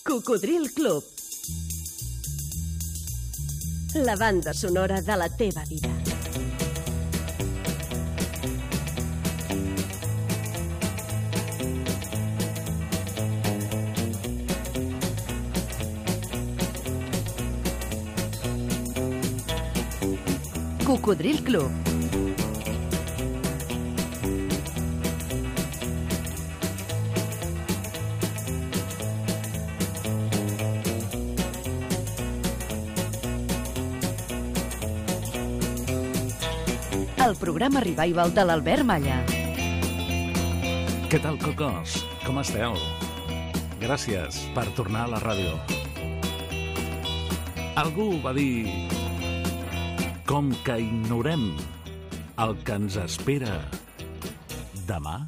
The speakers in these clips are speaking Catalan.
Cocodril Club. La banda sonora de la teva vida. Cocodril Club. El programa Revival de l'Albert Malla. Què tal, cocos? Com esteu? Gràcies per tornar a la ràdio. Algú va dir... Com que ignorem el que ens espera demà,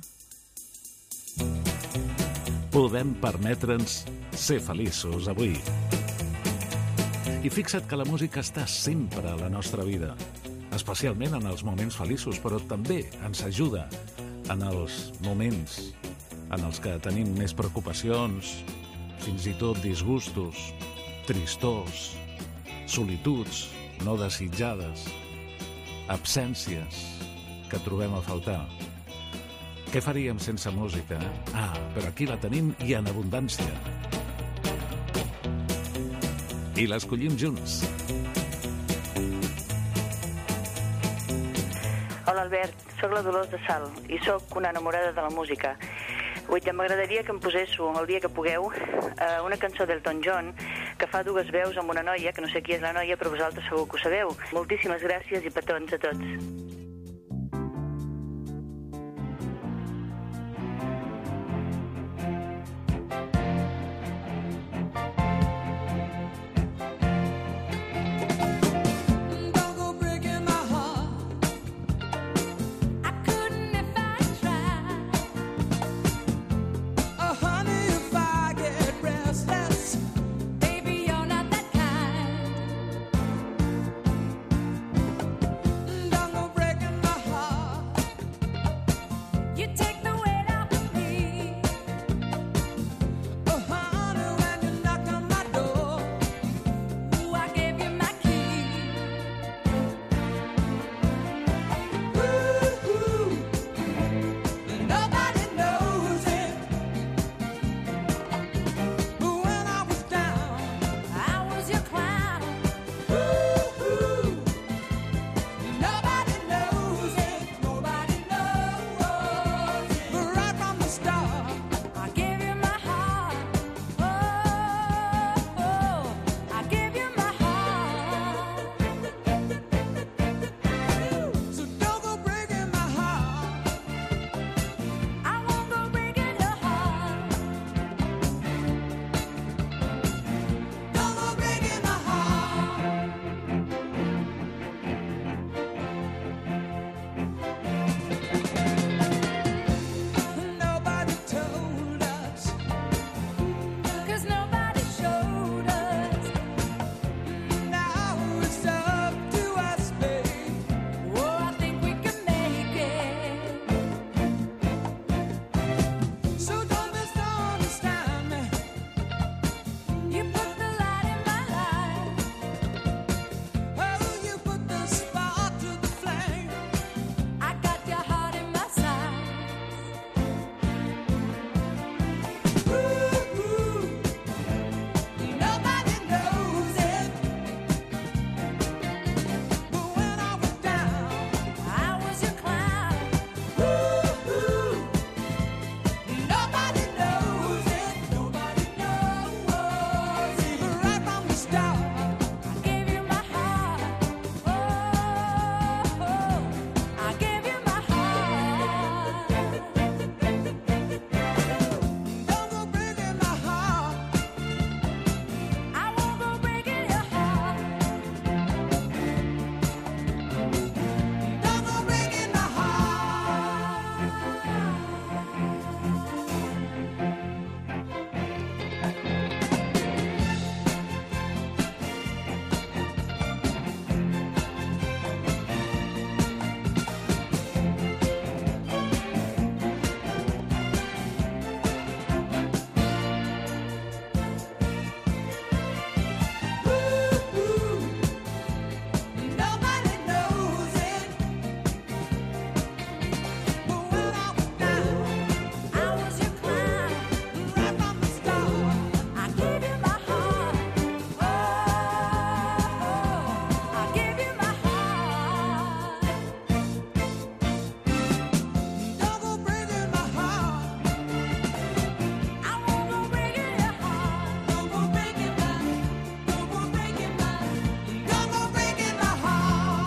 podem permetre'ns ser feliços avui. I fixa't que la música està sempre a la nostra vida, especialment en els moments feliços, però també ens ajuda en els moments en els que tenim més preocupacions, fins i tot disgustos, tristors, solituds no desitjades, absències que trobem a faltar. Què faríem sense música? Però aquí la tenim i en abundància. I l'escollim junts. Hola Albert, sóc la Dolors de Sal i sóc una enamorada de la música. M'agradaria que em poséssiu, el dia que pugueu, una cançó d'Elton John que fa dues veus amb una noia, que no sé qui és la noia, però vosaltres segur que ho sabeu. Moltíssimes gràcies i petons a tots. Break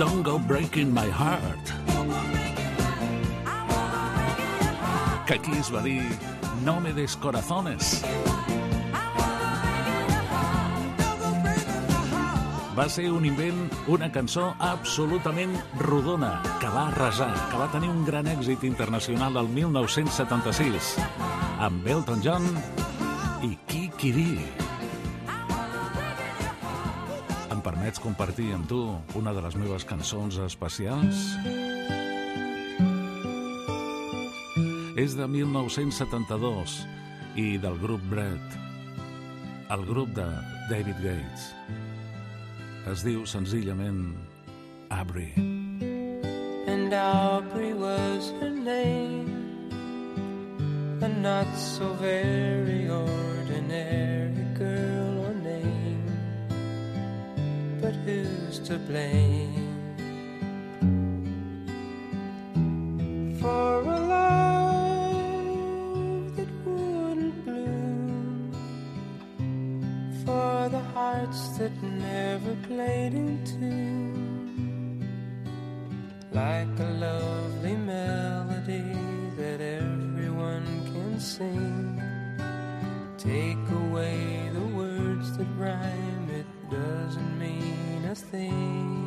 Don't Go Breaking My Heart. Que aquí es va dir No me des corazones. Va ser un invent, una cançó absolutament rodona, que va arrasar, que va tenir un gran èxit internacional el 1976, amb Elton John i Kiki Dee. Em permets compartir amb tu una de les meves cançons especials? És de 1972 i del grup Bread, el grup de David Gates. Es diu senzillament Aubrey. And Aubrey was her name, a not so very ordinary girl or name, but who's to blame for a love that wouldn't bloom, for the hearts that never played in tune, like a lovely melody that everyone can sing. Take away the words that rhyme, it doesn't mean a thing.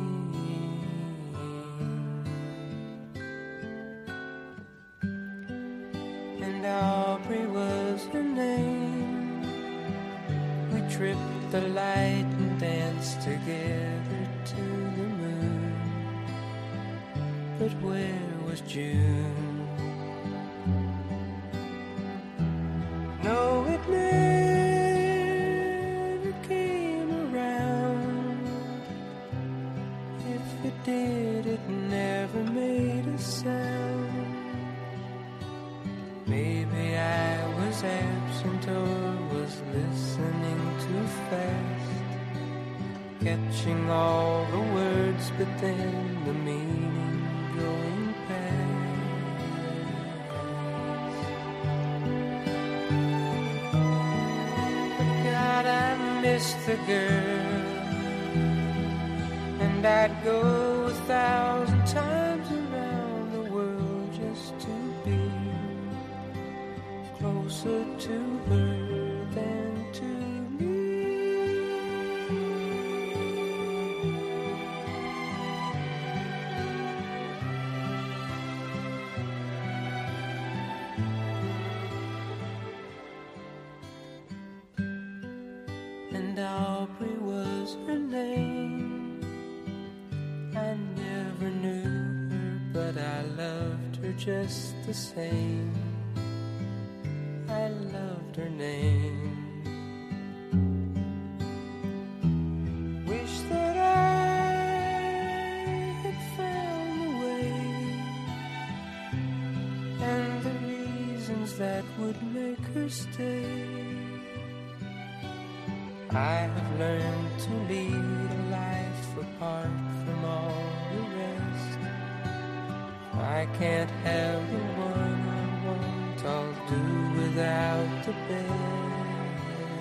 And Aubrey was her name. We tripped the light and danced together to the moon. But where was June? No, it never came around. If it did, it never made a sound. Maybe I was absent or was listening too fast, catching all the words, but then the meaning going past. But God, I miss the girl, and I'd go 1,000 times around the world just to be closer to her than to me. And Aubrey was her name. I never knew her, but I loved her just the same. I loved her name. Wish that I had found the way and the reasons that would make her stay. I have learned to lead a life apart from all the rest. I can't have the one I want, I'll do without the best.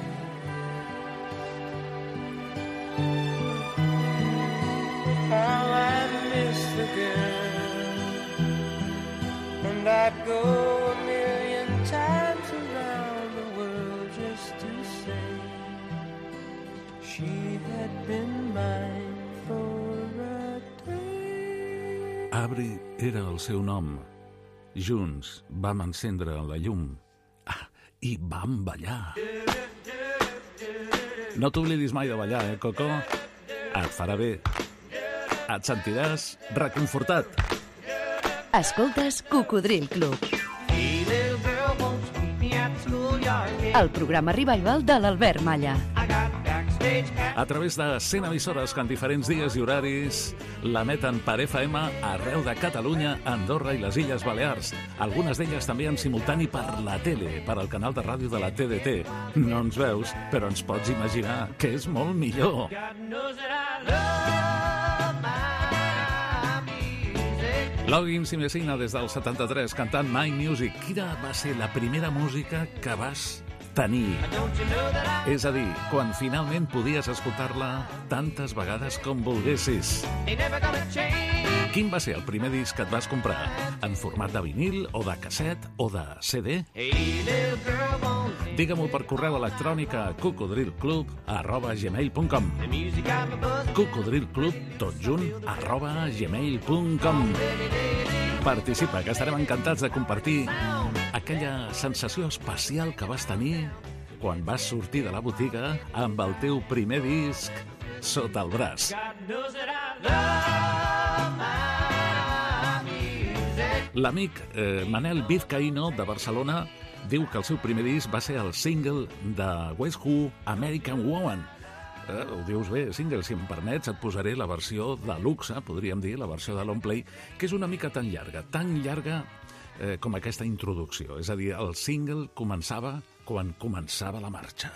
How I miss the girl, and I'd go 1,000,000 times around the world just to say she had been mine for a day. Aubrey era el seu nom. Junts vam encendre la llum. I vam ballar. No t'oblidis mai de ballar, Coco? Et farà bé. Et sentiràs reconfortat. Escoltes Cocodril Club. El programa Revival de l'Albert Malla. A través de 100 emissores que en diferents dies i horaris l'emeten per FM arreu de Catalunya, Andorra i les Illes Balears. Algunes d'elles també en simultani per la tele, per al canal de ràdio de la TDT. No ens veus, però ens pots imaginar que és molt millor. Loggins i Messina des del 73 cantant My Music. Quina va ser la primera música que vas tenir. És a dir, quan finalment podies escoltar-la tantes vegades com volguessis. Quin va ser el primer disc que et vas comprar? En format de vinil, o de casset, o de CD? Digue-m'ho per correu electrònic a cocodrilclub@gmail.com. Cocodrilclub, tot junt, @gmail.com. Participa, que estarem encantats de compartir aquella sensació especial que vas tenir quan vas sortir de la botiga amb el teu primer disc sota el braç. L'amic Manel Vizcaíno, de Barcelona, diu que el seu primer disc va ser el single de West Who, American Woman. Ho dius bé, single, si em permets, et posaré la versió de luxe, podríem dir, la versió de long play, que és una mica tan llarga com aquesta introducció. És a dir, el single començava quan començava la marxa.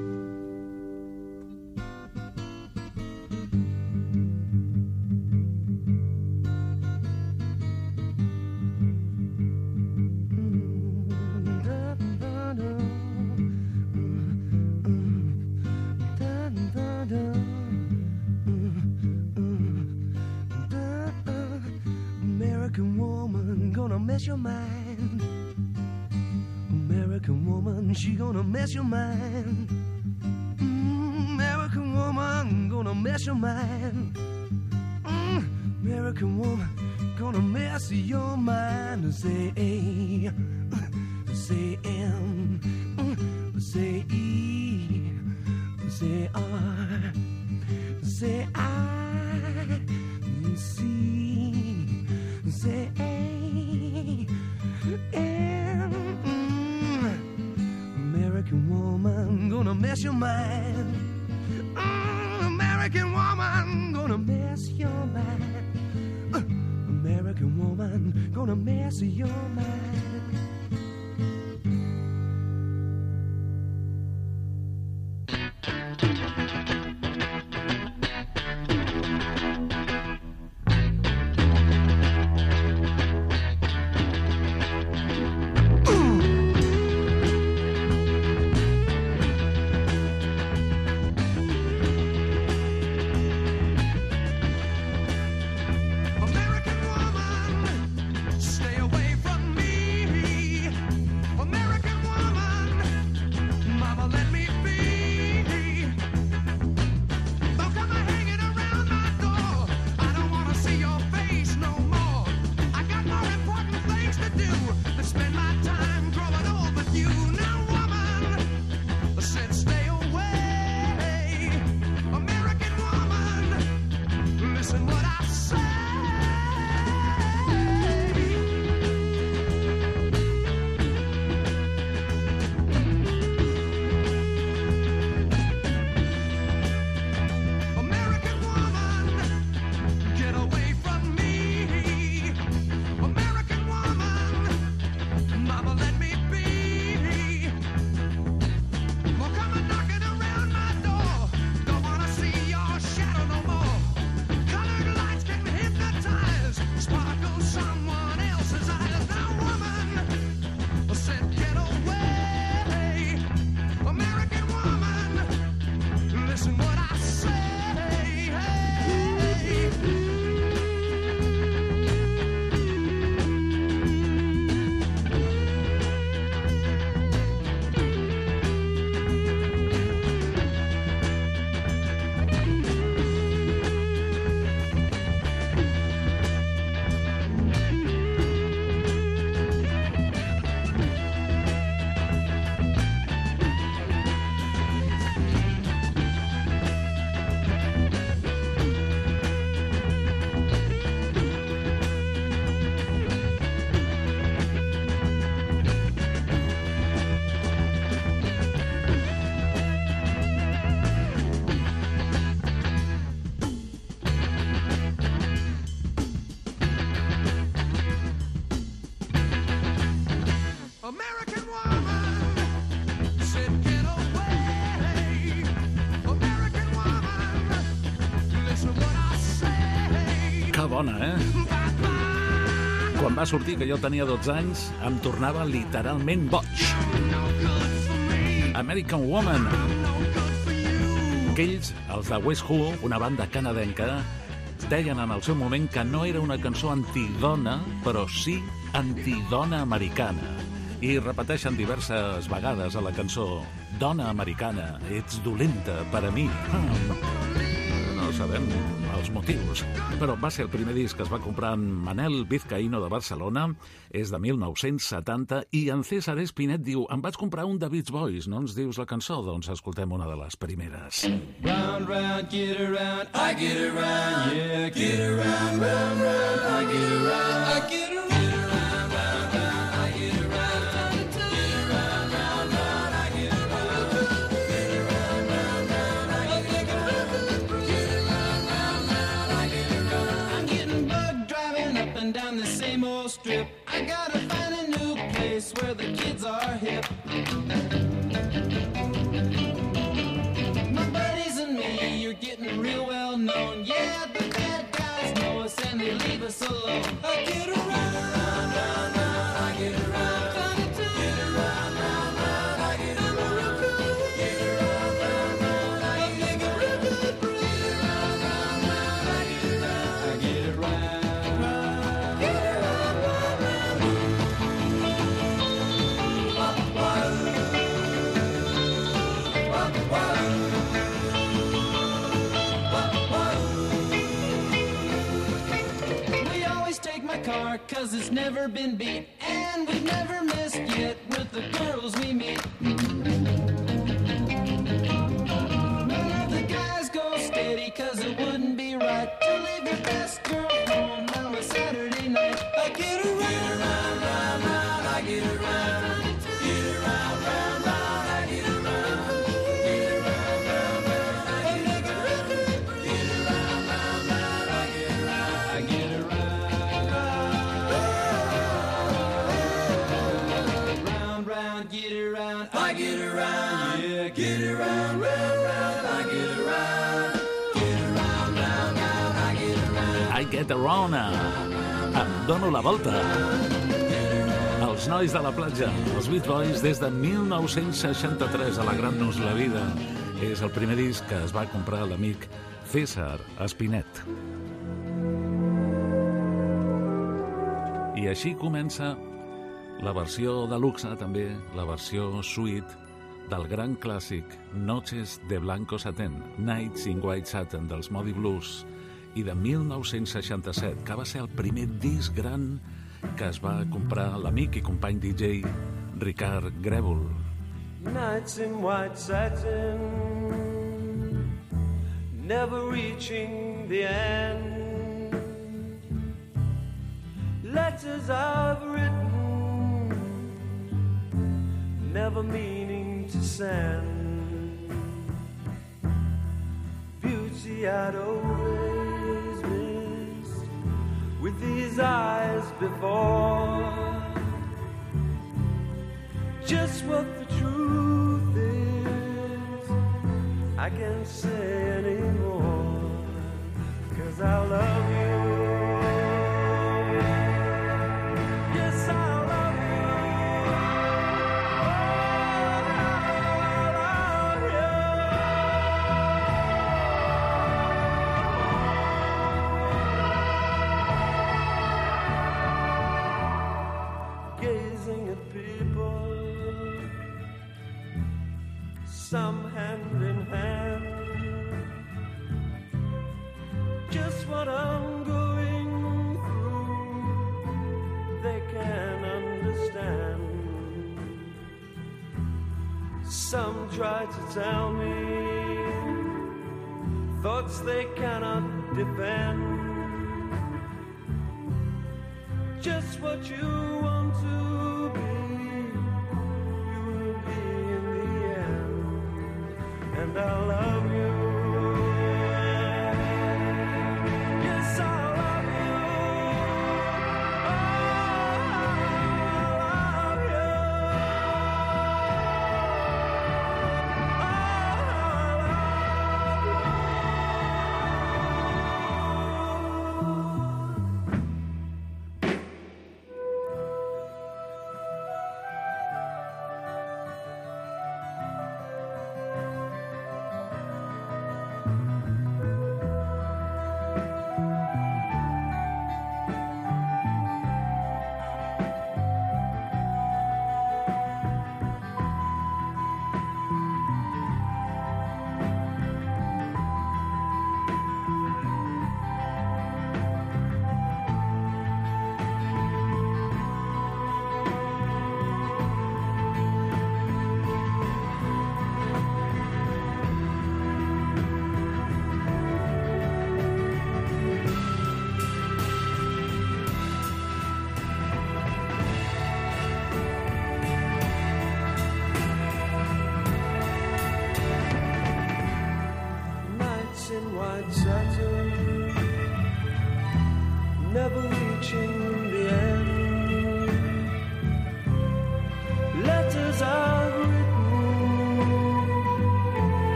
American woman gonna mess your mind. American woman, she gonna mess your mind. American woman gonna mess your mind. American woman gonna mess your mind. Say A, say M, say E, say R, say I, C, say A, M. American woman gonna mess your mind. American woman gonna mess your mind. American woman gonna mess your mind. Bona, Quan va sortir, que jo tenia 12 anys, em tornava literalment boig. American Woman. Aquells, els de West Who, una banda canadenca, deien en el seu moment que no era una cançó antidona, però sí antidona americana. I repeteixen diverses vegades a la cançó: dona americana, ets dolenta per a mi. No sabem els motius, però va ser el primer disc que es va comprar en Manel Vizcaíno de Barcelona, és de 1970, i en César Espinet diu: em vaig comprar un de Beach Boys, no ens dius la cançó? Doncs escoltem una de les primeres. Round, round, get around, I get around, yeah, get around, round, round, I get around, I get around. Down the same old strip, I gotta find a new place where the kids are hip. My buddies and me, you're getting real well known. Yeah, the bad guys know us and they leave us alone. I get around, round, round, round, I get around, get around, round, round, I get around, get around, round, round, I get around, get around, round, round, I get around, I get around. Car, 'cause it's never been beat, and we've never missed yet with the girls we meet. None of the guys go steady, 'cause it wouldn't be right to leave your best girl home on a Saturday night. I get around, round, round, round, I get around, get around, round, round, I get around, get around, round, round, I get around, get around, round, round, I get around, I get around. Get around, I get around, yeah, get around, round, round, I get around, get around, round, round, I get around. I get around, em dono la volta. Els nois de la platja, els Beach Boys, des de 1963, a Alegrant-nos la vida. És el primer disc que es va comprar l'amic César Espinet. I així comença la versió de luxe, també, la versió suite del gran clàssic Noches de Blanco Satén, Nights in White Satin, dels Moody Blues, i de 1967, que va ser el primer disc gran que es va comprar l'amic i company DJ Ricard Grèvol. Nights in white satin, never reaching the end. Letters I've written, never meaning to send. Beauty I'd always missed with these eyes before. Just what the truth is, I can't say anymore, 'cause I love you. Yes, I some hand in hand, just what I'm going through, they can understand. Some try to tell me thoughts they cannot defend, just what you want to be, you will be in the end. And I love you. Yes, I love you. Oh, I love you.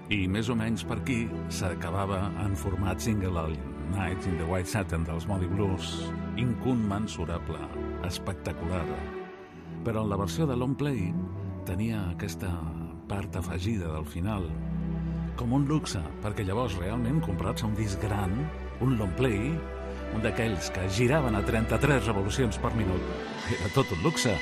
I més o menys per aquí s'acabava en format single el Nights in the White Satin dels Moody Blues, incommensurable, espectacular. Però en la versió de long play tenia aquesta part afegida del final, com un luxe, perquè llavors realment comprar-se un disc gran, un long play, un d'aquells que giraven a 33 revolucions per minut, era tot un luxe.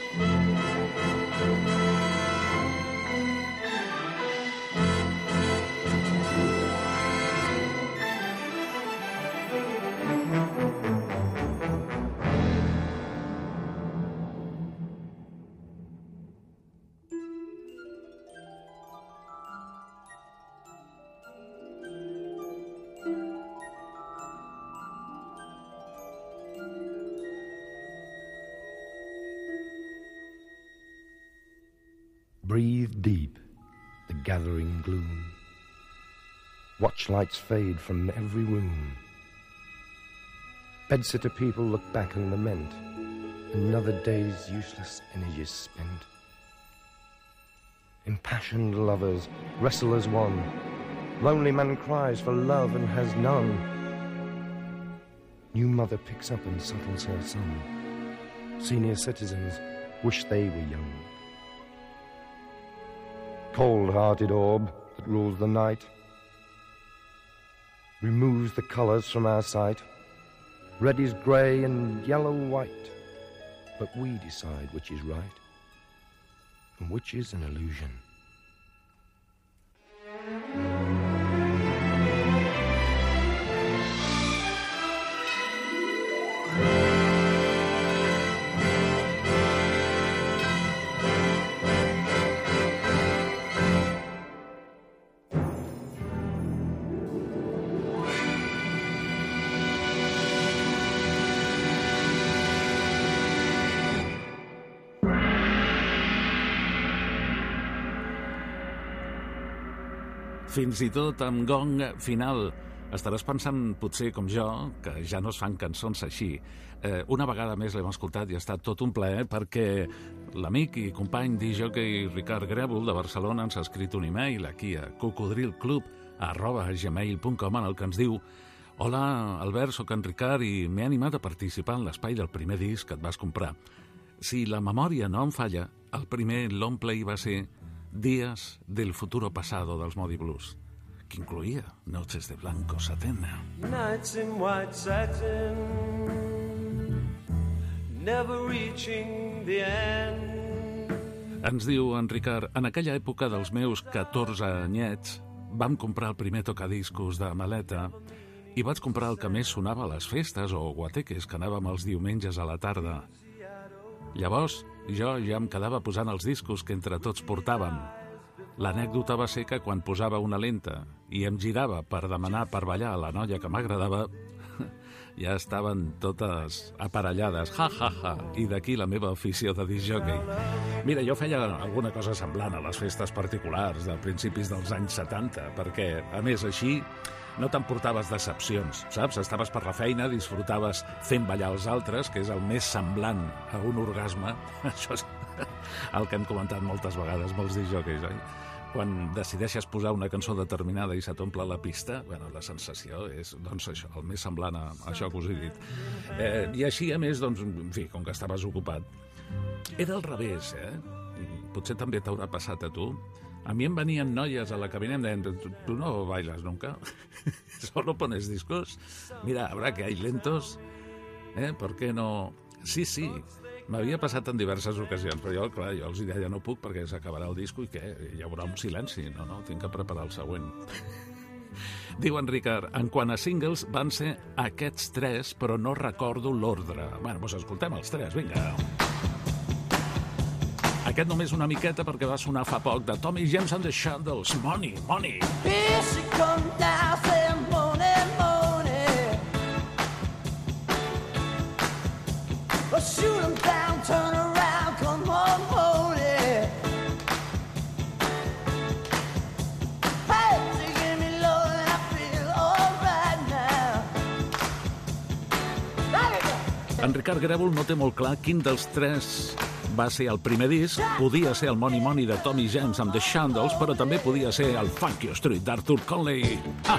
Breathe deep the gathering gloom. Watch lights fade from every room. Bedsitter people look back and lament. Another day's useless energies spent. Impassioned lovers wrestle as one. Lonely man cries for love and has none. New mother picks up and settles her son. Senior citizens wish they were young. Cold-hearted orb that rules the night removes the colours from our sight. Red is grey and yellow white, but we decide which is right and which is an illusion. Fins i tot amb gong final. Estaràs pensant, potser com jo, que ja no es fan cançons així. Una vegada més l'hem escoltat i ha estat tot un plaer perquè l'amic i company DJ Ricard Grèvol de Barcelona ens ha escrit un e-mail aquí a cocodrilclub@gmail.com en el que ens diu: Hola, Albert, soc en Ricard i m'he animat a participar en l'espai del primer disc que et vas comprar. Si la memòria no em falla, el primer long play va ser Días del futuro pasado dels Moody Blues, que incluïa Noches de blanco satén. Nights in white satin, never reaching the end. Ens diu en Ricard: en aquella època dels meus 14 anyets vam comprar el primer tocadiscos de maleta i vaig comprar el que més sonava a les festes o guateques que anàvem els diumenges a la tarda. Llavors, jo ja em quedava posant els discos que entre tots portàvem. L'anècdota va ser que quan posava una lenta i em girava per demanar per ballar a la noia que m'agradava, ja estaven totes aparellades, i d'aquí la meva afició de discjòquei. Mira, jo feia alguna cosa semblant a les festes particulars de principis dels anys 70, perquè, a més, així no t'emportaves decepcions, saps? Estaves per la feina, disfrutaves fent ballar els altres, que és el més semblant a un orgasme. Això és el que hem comentat moltes vegades, molts discjòqueis, oi? Quan decideixes posar una cançó determinada i se t'omple la pista, bueno, la sensació és, doncs, això, el més semblant a això que us he dit. I així, a més, doncs, en fi, com que estaves ocupat. Era al revés, Potser també t'haurà passat a tu. A mi em venien noies a la cabina i em deien: tu no bailes nunca, solo pones discos, mira, habrá que hay lentos, ¿por qué no? Sí, m'havia passat en diverses ocasions, però jo, clar, jo els deia no puc perquè s'acabarà el disco i què? Hi haurà un silenci, no, tinc que preparar el següent. Diu en Ricard: en quant a singles van ser aquests 3, però no recordo l'ordre. Bueno, doncs escoltem els 3, vinga. Aquest només una miqueta perquè va sonar fa poc, de Tommy James and the Shondells, Money. Here she comes down saying money. Well, shoot 'em down, turn around, come on, money. Hey, she give me love and I feel all right now. En Ricard Grèvol no té molt clar quin dels 3 va ser el primer disc, podia ser el Money Money de Tommy James amb The Shandles, però també podia ser el Funky Street d'Arthur Conley. Ah!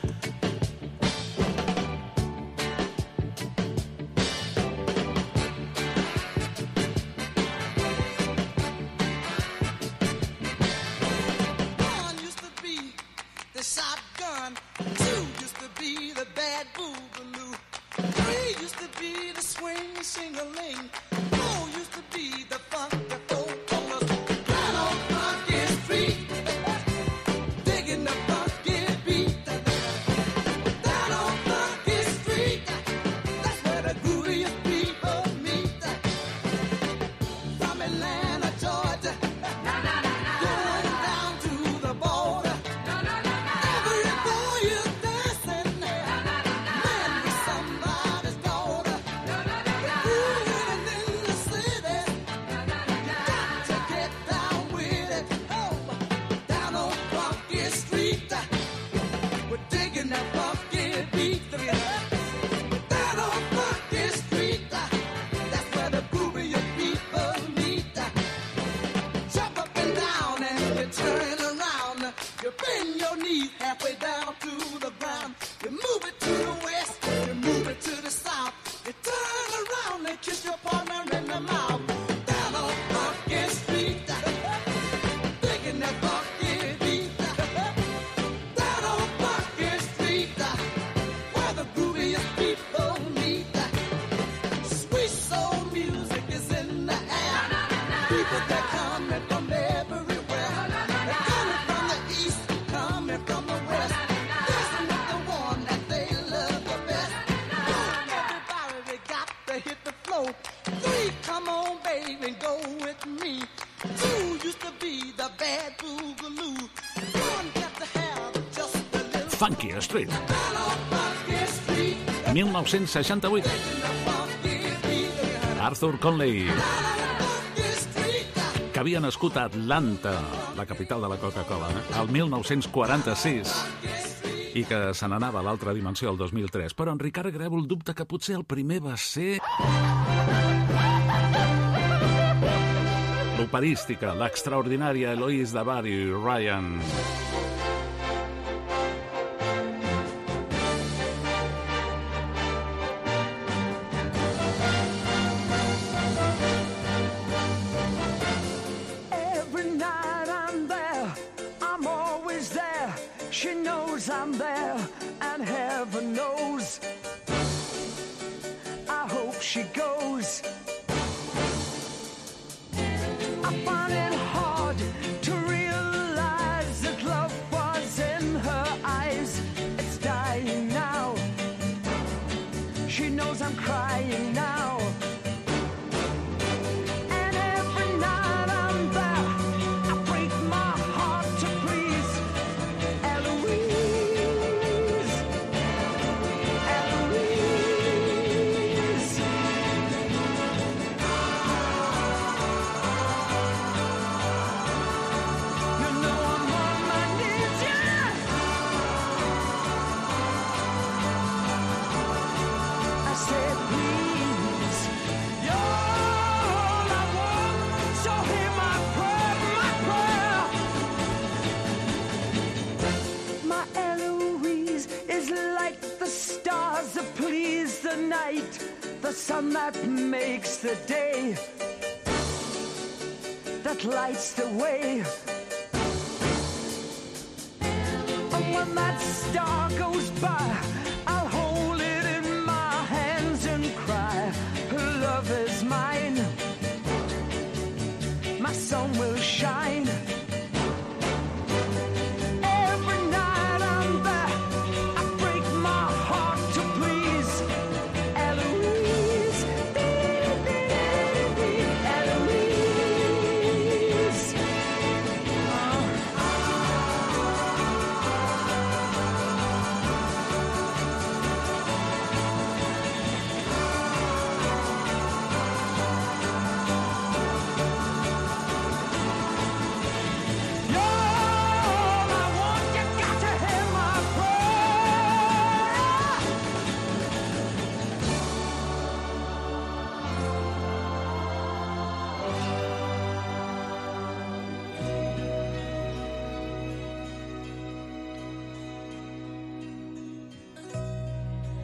Funky Street. 1968. Arthur Conley, que havia nascut a Atlanta, la capital de la Coca-Cola, el 1946, i que se n'anava a l'altra dimensió el 2003. Però en Ricard Grèvol dubta que potser el primer va ser l'operística, l'extraordinària Eloise de Buddy Ryan. I'm there, and heaven knows I hope she goes. I find it hard to realize that love was in her eyes. It's dying now. She knows I'm crying now. And every night I'm there, I break my heart to please Eloise. The sun that makes the day, that lights the way. And when that star goes by, I'll hold it in my hands and cry, her love is mine. My sun will shine.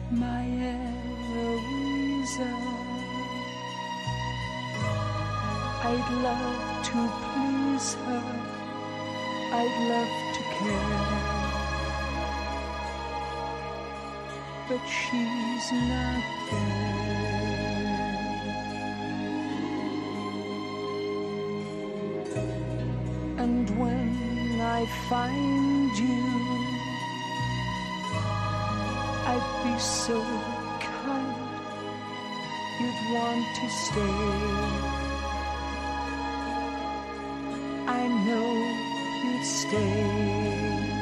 my Eloisa. I'd love to please her, I'd love to care, but she's not there. And when I find you, I'd be so kind, you'd want to stay. I know you'd stay.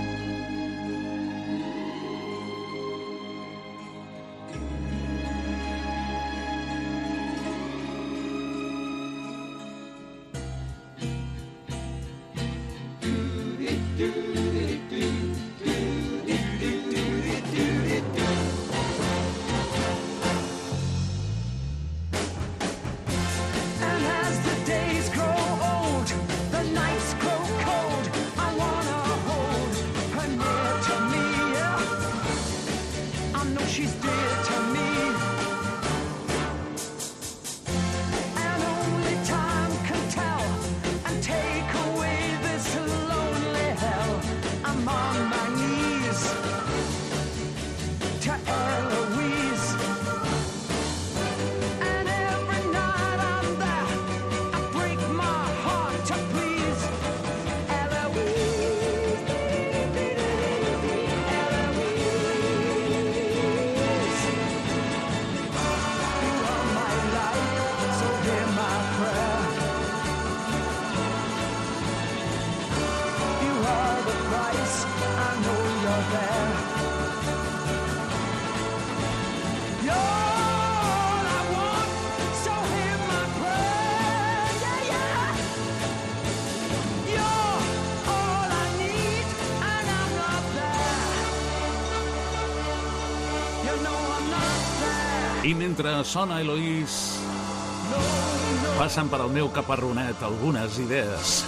I mentre sona Eloís, passen per al meu caparronet algunes idees.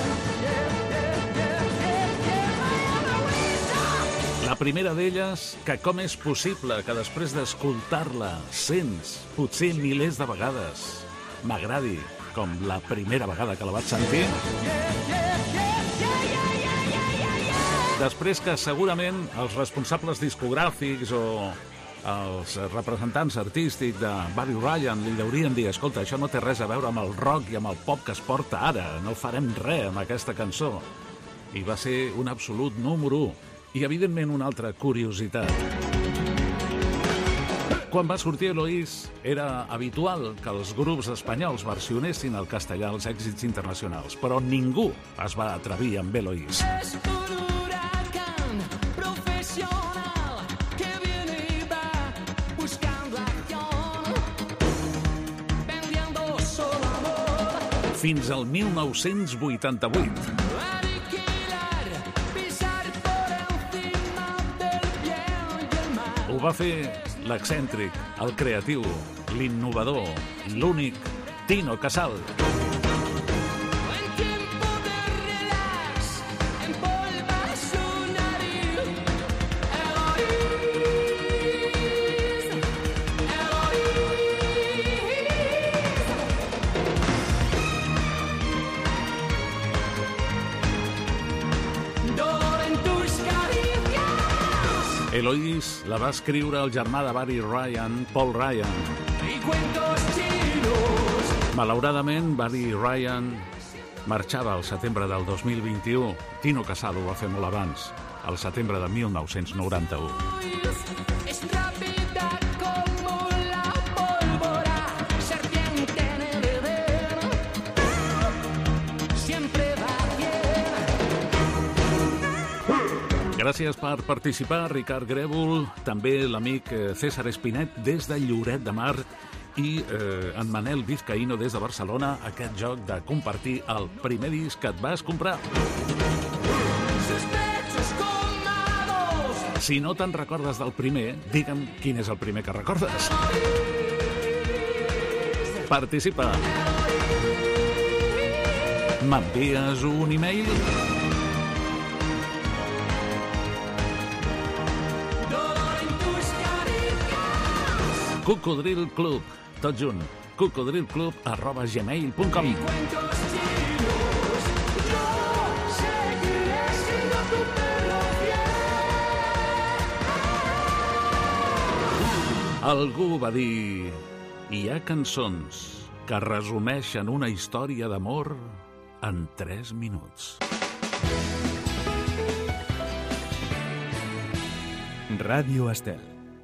La primera d'elles, que com és possible que després d'escoltar-la cents, potser milers de vegades, m'agradi com la primera vegada que la vaig sentir. Després que segurament els responsables discogràfics o els representants artístics de Buddy Ryan li haurien dit: escolta, això no té res a veure amb el rock i amb el pop que es porta ara, no farem res amb aquesta cançó. I va ser un absolut número 1. I, evidentment, una altra curiositat. Quan va sortir Eloís, era habitual que els grups espanyols versionessin al castellà els èxits internacionals, però ningú es va atrevir amb Eloís. Fins al 1988. Ho va fer l'excèntric, el creatiu, l'innovador, l'únic Tino Casal. Eloís la va escriure el germà de Buddy Ryan, Paul Ryan. Malauradament, Buddy Ryan marxava al setembre del 2021. Tino Casal ho va fer molt abans, al setembre de 1991. Gràcies per participar, Ricard Grèvol, també l'amic César Espinet des de Lloret de Mar i en Manel Vizcaíno des de Barcelona, aquest joc de compartir el primer disc que et vas comprar. Si no te'n recordes del primer, digue'm quin és el primer que recordes. Participa. M'envies un e-mail? Cocodril Club, tot junt, cocodrilclub@gmail.com. Algú va dir: hi ha cançons que resumeixen una història d'amor en 3 minuts. Ràdio Estel.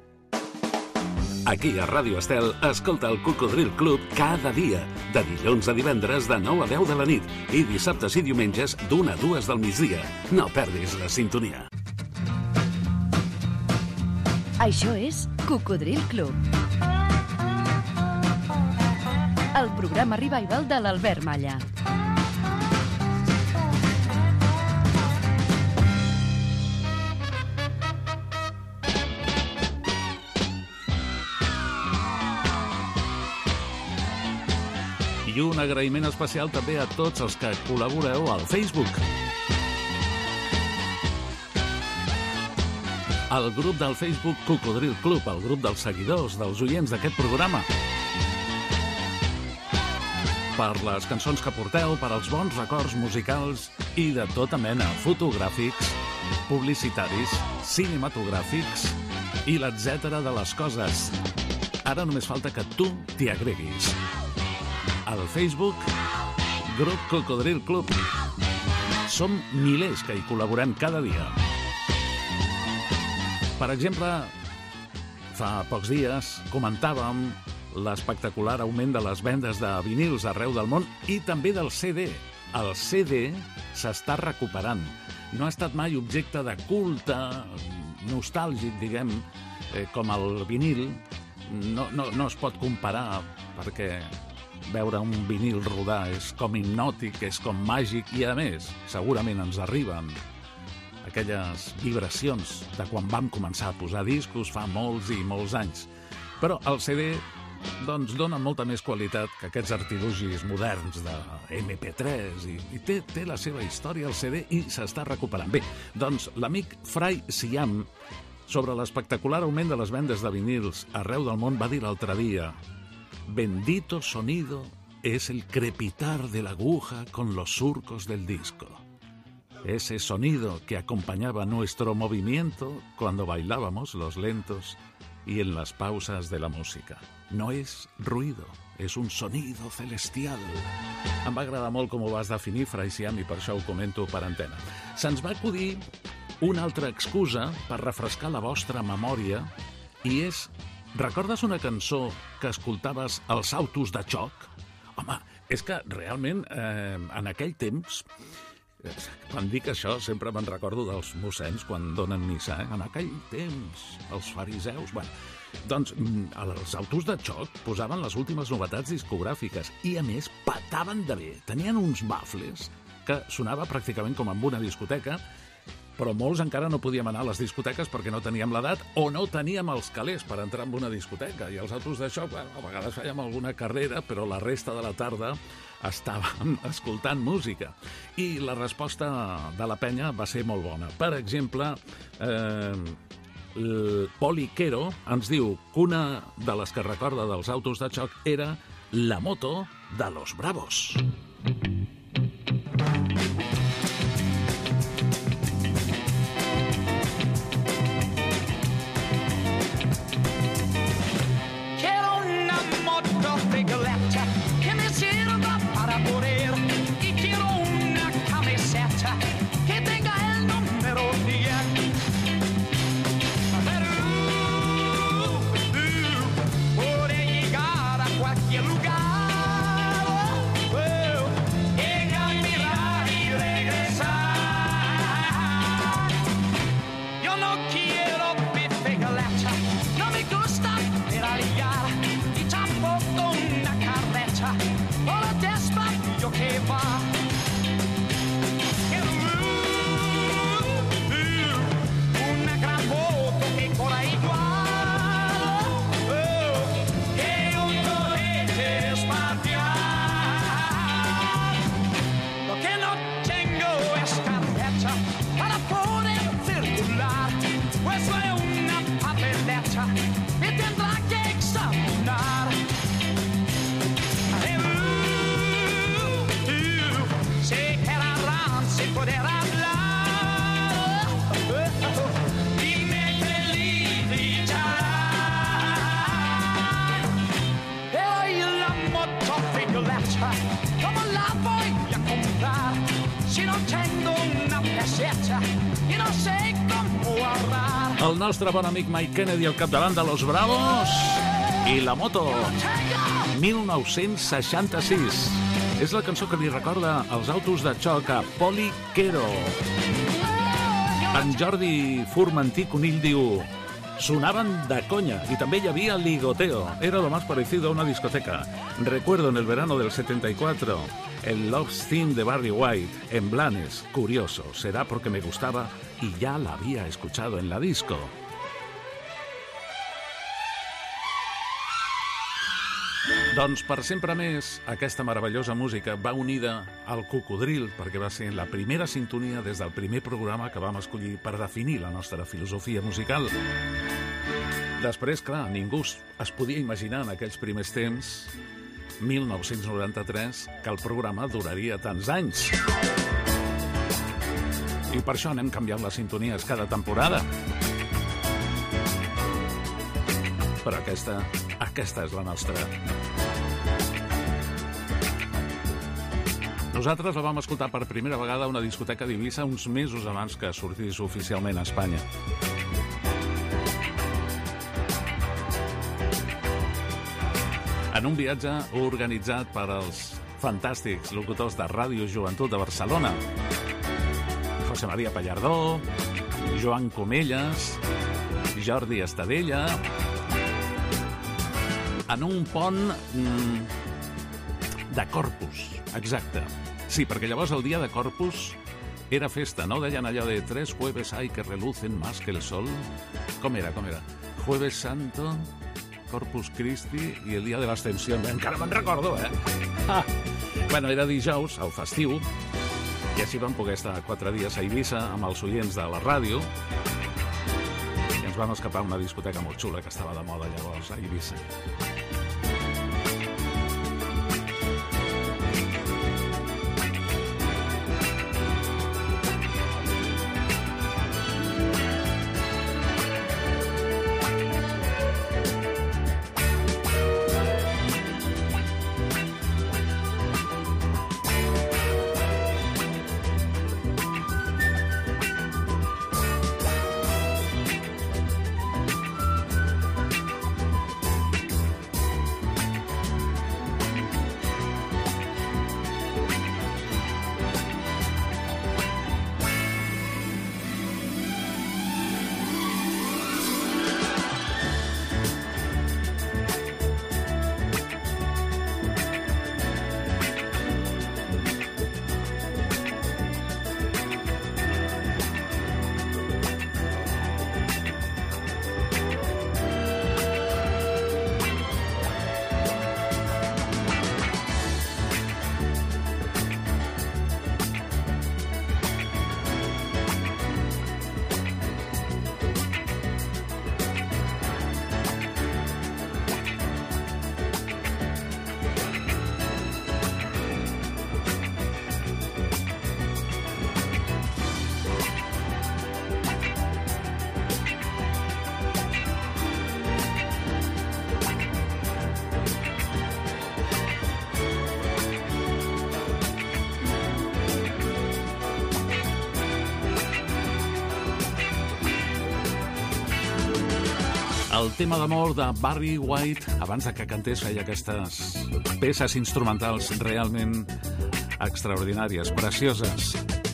Aquí a Ràdio Estel, escolta el Cocodril Club cada dia, de dilluns a divendres de 9 a 10 de la nit i dissabtes i diumenges d'1 a 2 del migdia. No perdis la sintonia. Això és Cocodril Club. El programa revival de l'Albert Malla. I un agraïment especial també a tots els que col·laboreu al Facebook. El grup del Facebook Cocodril Club, el grup dels seguidors, dels oients d'aquest programa. Per les cançons que porteu, per als bons records musicals i de tota mena, fotogràfics, publicitaris, cinematogràfics i l'etcètera de les coses. Ara només falta que tu t'hi agreguis. Al Facebook, grup Cocodril Club. Som milers que hi col·laborem cada dia. Per exemple, fa pocs dies comentàvem l'espectacular augment de les vendes de vinils arreu del món i també del CD. El CD s'està recuperant. No ha estat mai objecte de culte, nostàlgic, diguem, com el vinil. No es pot comparar perquè veure un vinil rodar és com hipnòtic, és com màgic i, a més, segurament ens arriben aquelles vibracions de quan vam començar a posar discos fa molts i molts anys. Però el CD doncs dona molta més qualitat que aquests artilugis moderns de MP3 i té la seva història el CD i s'està recuperant. Bé, doncs l'amic Fray Siam, sobre l'espectacular augment de les vendes de vinils arreu del món, va dir l'altre dia: bendito sonido es el crepitar de la aguja con los surcos del disco. Ese sonido que acompañaba nuestro movimiento cuando bailábamos los lentos y en las pausas de la música. No és ruido, és un sonido celestial. Em va agradar molt com ho vas definir, Fray Siam, i per això ho comento per antena. Se'ns va acudir una altra excusa per refrescar la vostra memòria i és: recordes una cançó que escoltaves als autos de xoc? Home, és que realment en aquell temps, quan dic això sempre me'n recordo dels mossens quan donen missa, En aquell temps, els fariseus... Bueno, doncs els autos de xoc posaven les últimes novetats discogràfiques i, a més, petaven de bé. Tenien uns bafles que sonava pràcticament com en una discoteca, però molts encara no podíem anar a les discoteques perquè no teníem l'edat o no teníem els calés per entrar en una discoteca. I els autos de xoc, a vegades fèiem alguna carrera, però la resta de la tarda estàvem escoltant música. I la resposta de la penya va ser molt bona. Per exemple, el Poli Quero ens diu que una de les que recorda dels autos de xoc era la moto de los Bravos. Que me sirva para poder y quiero una camiseta que tenga el número 10. Podré llegar a cualquier lugar El nostre bon amic Mike Kennedy al capdavant de Los Bravos i la moto. 1966. És la cançó que li recorda els autos de xoc a Poli Quero. En Jordi Formentí Conill diu: sonaban de coña y también había ligoteo. Era lo más parecido a una discoteca. Recuerdo en el verano del 74 el Love Theme de Barry White en Blanes. Curioso, será porque me gustaba y ya la había escuchado en la disco. Doncs per sempre més, aquesta meravellosa música va unida al cocodril perquè va ser la primera sintonia des del primer programa que vam escollir per definir la nostra filosofia musical. Després, clar, ningú es podia imaginar en aquells primers temps, 1993, que el programa duraria tants anys. I per això anem canviant les sintonies cada temporada. Però aquesta és la nostra. Nosaltres la vam escoltar per primera vegada a una discoteca d'Eivissa uns mesos abans que sortís oficialment a Espanya. En un viatge organitzat per als fantàstics locutors de Ràdio Joventut de Barcelona, José María Pallardó, Joan Comelles, Jordi Estadella, en un pont de Corpus, exacte. Sí, perquè llavors el dia de Corpus era festa, no? Deien allò de 3 jueves hay que relucen más que el sol. Com era? Jueves Santo, Corpus Christi i el dia de l'Ascensió. Encara me'n recordo, Bueno, era dijous, el festiu, i així vam poder estar 4 dies a Eivissa amb els oients de la ràdio i ens vam escapar a una discoteca molt xula que estava de moda llavors a Eivissa. El tema d'amor de Barry White, abans de que cantés, feia aquestes peces instrumentals realment extraordinàries, precioses.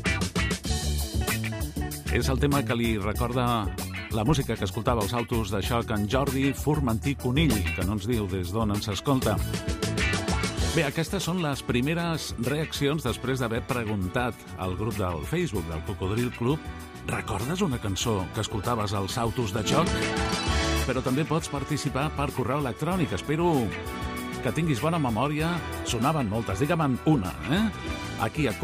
És el tema que li recorda la música que escoltava als autos de xoc en Jordi Formentí Conill, que no ens diu des d'on ens escolta. Bé, aquestes són les primeres reaccions després d'haver preguntat al grup del Facebook del Cocodril Club: recordes una cançó que escoltaves als autos de xoc? Però també pots participar per correu electrònic. Espero que tinguis bona memòria. Sonaven moltes, digue'm una, aquí a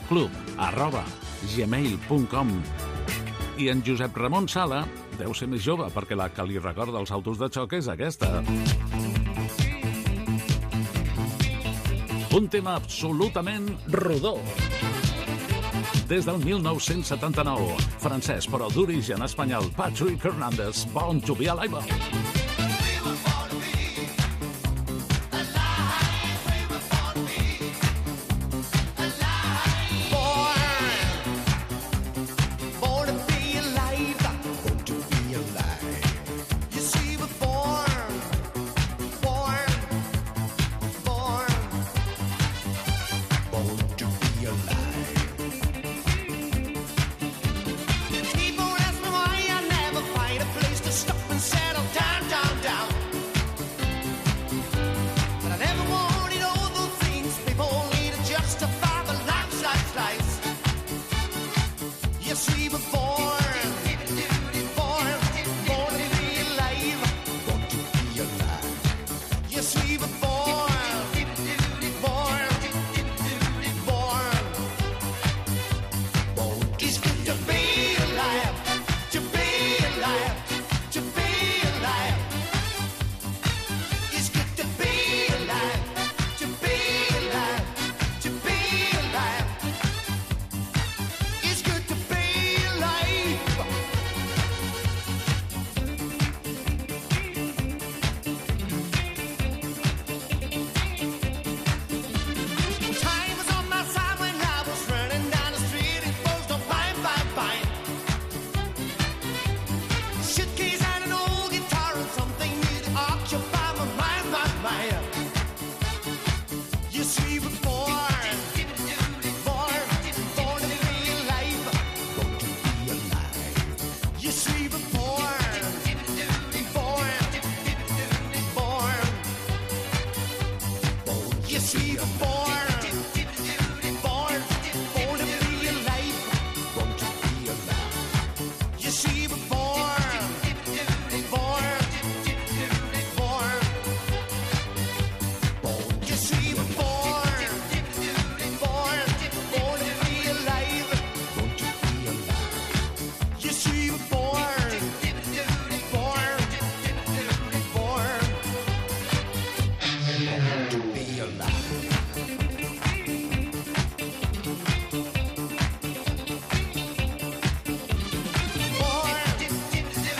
cocodrilclub@gmail.com. I en Josep Ramon Sala deu ser més jove, perquè la que li recorda els autos de xoc és aquesta. Un tema absolutament rodó. Des del 1979, francès però d'origen espanyol, Patrick Hernandez, Born to be Alive. Born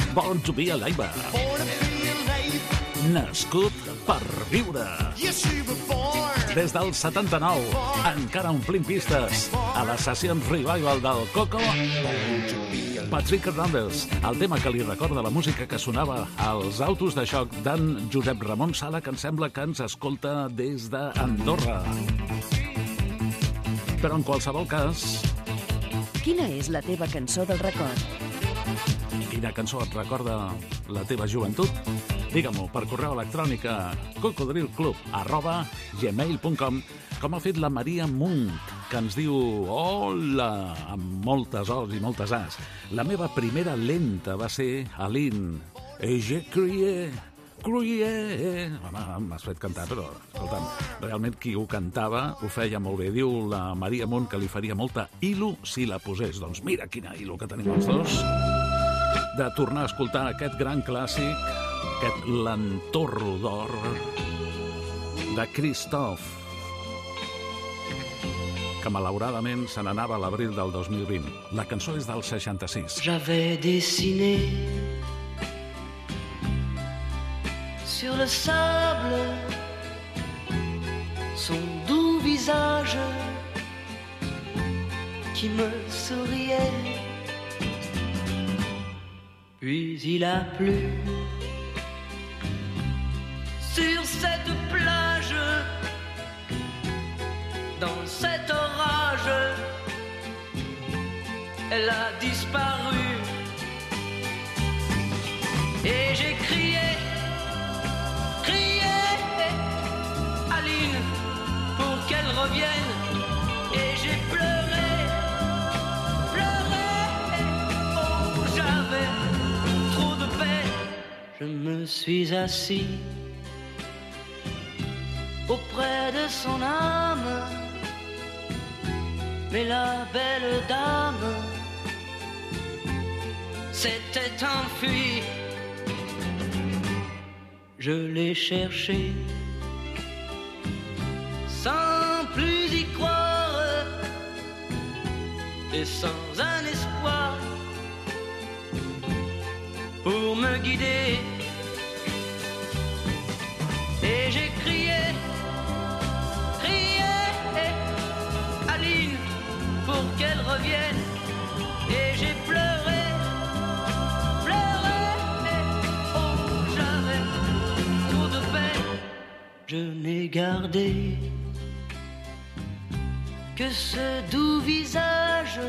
Born to be Alive. Nascut per viure. Des del 79, encara omplint pistes a les sessions revival del Coco. Patrick Hernandez, el tema que li recorda la música que sonava als autos de xoc d'en Josep Ramon Sala, que em sembla que ens escolta des d'Andorra. Però en qualsevol cas... Quina és la teva cançó del record? Quina cançó et recorda la teva joventut? Digue-m'ho per correu electrònic a cocodrilclub@gmail.com, com ha fet la Maria Munt, que ens diu hola, amb moltes O's i moltes A's. La meva primera lenta va ser Aline. Et je crié. Home, m'has fet cantar, però, escolta'm, realment qui ho cantava ho feia molt bé. Diu la Maria Munt que li faria molta il·lu si la posés. Doncs mira quina il·lu que tenim els dos de tornar a escoltar aquest gran clàssic, aquest L'entorro d'or de Christophe, que malauradament se n'anava a l'abril del 2020. La cançó és del 66. J'avais dessiné sur le sable son doux visage qui me souriait. Puis il a plu sur cette plage, dans cet orage, elle a disparu. Et j'ai crié, Aline, pour qu'elle revienne. Et j'ai pleuré, oh j'avais trop de peine. Je me suis assis auprès de son âme, mais la belle dame s'était enfuie. Je l'ai cherchée sans plus y croire et sans un espoir pour me guider. Et j'ai crié, Aline, pour qu'elle revienne. Et j'ai pleuré, oh j'avais trop de peine. Je n'ai gardé que ce doux visage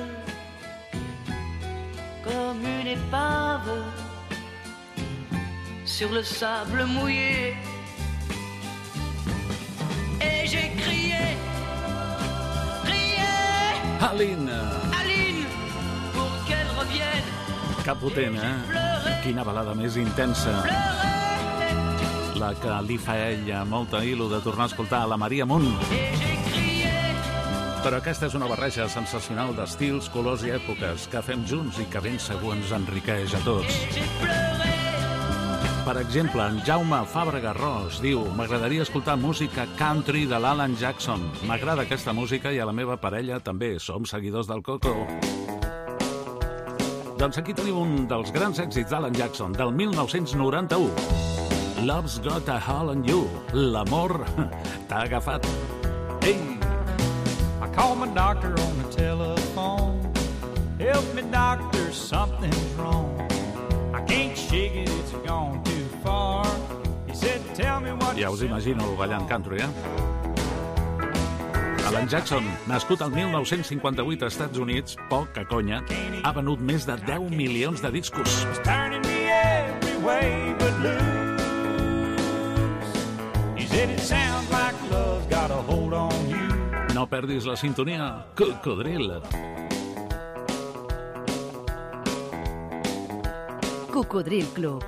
comme une épave sur le sable mouillé. Et j'ai crié, Aline, pour qu'elle revienne. que potent, Quina balada més intensa. La que li fa a ella molta il·lu de tornar a escoltar a la Maria Munt. Però aquesta és una barreja sensacional d'estils, colors i èpoques que fem junts i que ben segur ens enriqueix a tots. Per exemple, en Jaume Fàbrega Ros diu: m'agradaria escoltar música country de l'Alan Jackson. M'agrada aquesta música i a la meva parella també. Som seguidors del Coco. Doncs aquí tenim un dels grans èxits d'Alan Jackson, del 1991. Love's got a hold on you. L'amor t'ha agafat. Ei! I called my doctor on the telephone. Help me, doctor, something's wrong. I can't shake it, it's gone too far. He said, tell me what. Ja us imagino ballant country, Alan Jackson, nascut al 1958 als Estats Units, poc a conya, ha venut més de 10 milions de discos. Turning me every way but loose. He said it sounds like love's got a hold on you. No perdis la sintonia, Cocodril. Cocodril Club.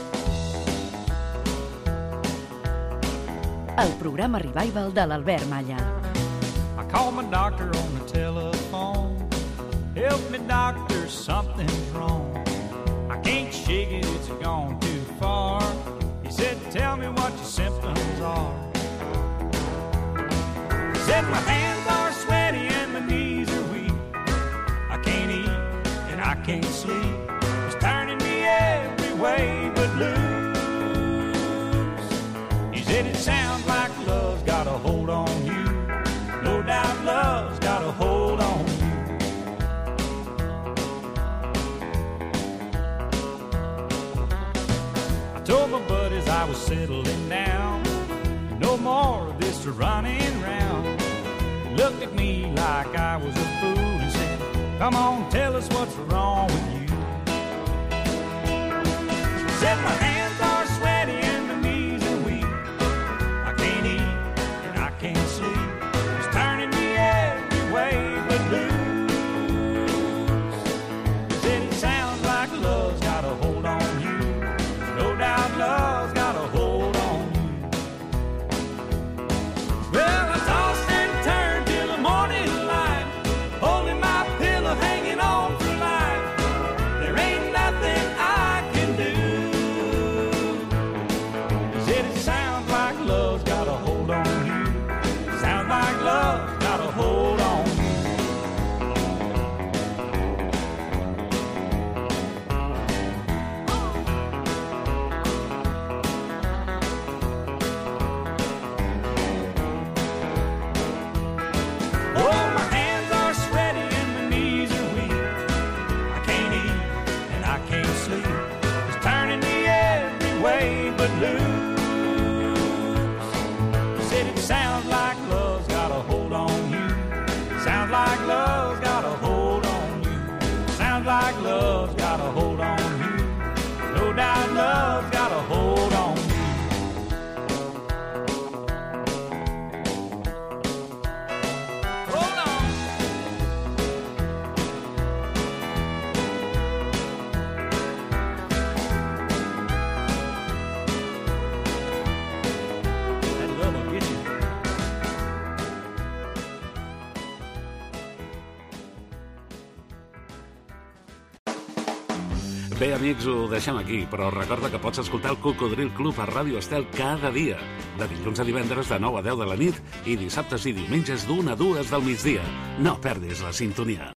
El programa revival de l'Albert Malla. I called my doctor on the telephone. Help me, doctor, something's wrong. I can't shake it, it's gone too far. He said, tell me what your symptoms are. He said, my hands are sweaty and my knees are weak. I can't eat and I can't sleep. It's turning me every way but loose. He said it sounds like love's got a hold on you. No doubt love's got a hold on you. I told my buddies I was settling down. No more of this running round. He looked at me like I was a fool and said, come on, tell us what's wrong with you. He said my hands are sweaty and my knees are weak. I can't eat and I can't sleep. It's turning me every way but loose. He said it sounds like love's got a hold on you. No doubt love's got a hold on you. Well, I tossed and turned till the morning light, holding my pillow, hanging on for life. There ain't nothing I can do. He said it sounds like love's got a hold on you. Sounds like love's got a hold on you. Oh, my hands are sweaty and my knees are weak. I can't eat and I can't sleep. It's turning me every way but loose. He said it sounds like love's got a hold on you. Sounds like love's got a hold on you. Sounds like love's got a hold on you. No doubt love's got a hold on you. Hold on. That love will get you. Bé, amics, ho deixem aquí, però recorda que pots escoltar el Cocodril Club a Ràdio Estel cada dia, de dilluns a divendres de 9 a 10 de la nit i dissabtes i diumenges d'1 a 2 del migdia. No perdis la sintonia.